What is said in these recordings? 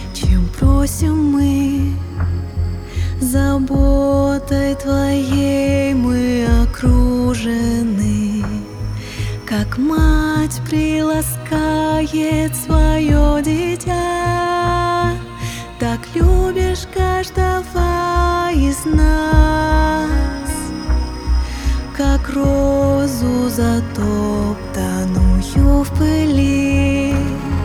чем просим мы. Заботой Твоей мы окружены, как мать приласкает свое дитя, так любишь каждого из нас, как розу затоптанную в пыли.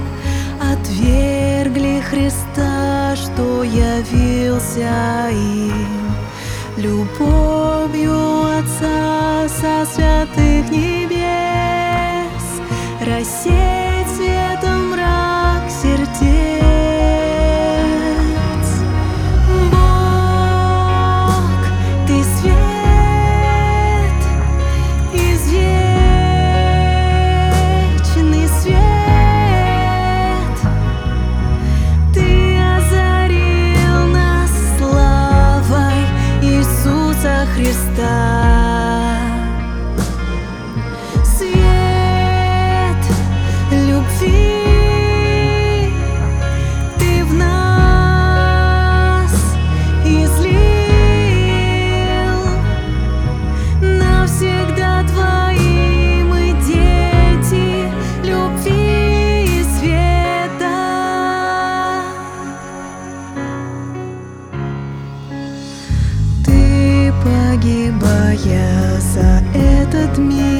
Отвергли Христа, что явился им, любовью Отца со святых небес, рассеять светом мрак сердец. Бог, Ты свет, извечный свет, Ты озарил нас славой Иисуса Христа. Свет любви Ты в нас излил, навсегда Твои мы дети любви и света. Ты, погибая за этот мир,